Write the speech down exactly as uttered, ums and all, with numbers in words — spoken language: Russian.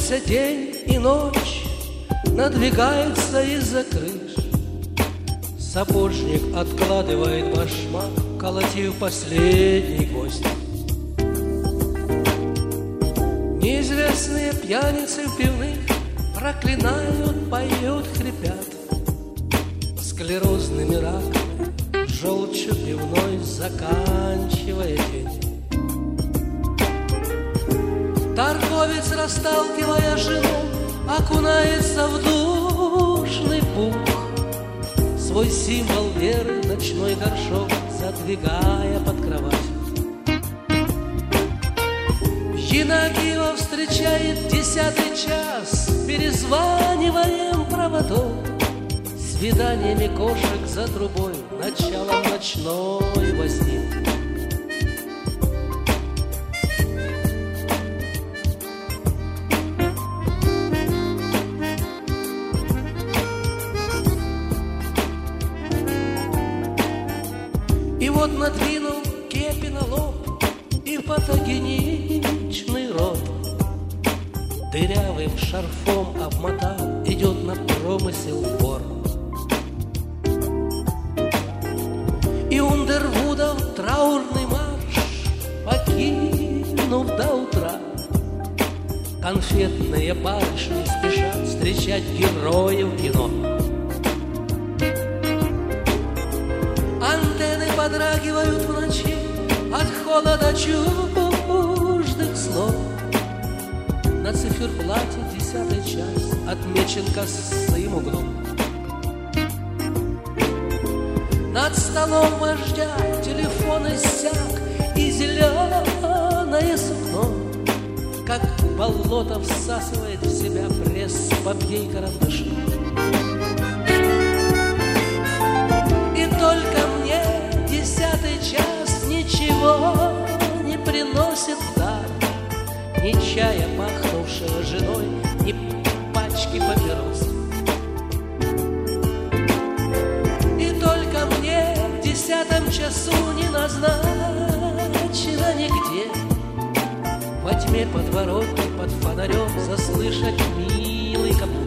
Сгустившийся день и ночь надвигаются из-за крыш. Сапожник откладывает башмак, колотив последний гвоздь. Неизвестные пьяницы в пивных проклинают, поют, хрипят. Склерозными раками, желчью пивной заканчивая день. Торговец, расталкивая жену, окунается в душный пух. Свой символ веры, ночной горшок, задвигая под кровать. Енагиева встречает десятый час перезваниванием проводов, свиданиями кошек за трубой, началом ночной возни. И вот надвинул кепи на лоб и фотогеничный рот, дырявым шарфом обмотав, идет на промысел вор. И Ундервудов траурный марш покинув до утра, конфетные барышни спешат встречать героев кино. Антенны подрагивают в ночи от холода чуждых слов. На циферблате десятый час отмечен косым углом. Над столом вождя телефон иссяк, и зеленое сукно, как болото, всасывает в себя пресс-папье и карандаши. И только мне десятый час ничего не приносит в дар, ни чая, пахнувшего женой, ни пачки папирос. И только мне в десятом часу не назначено нигде, во тьме подворотни под фонарем заслышать милый капут.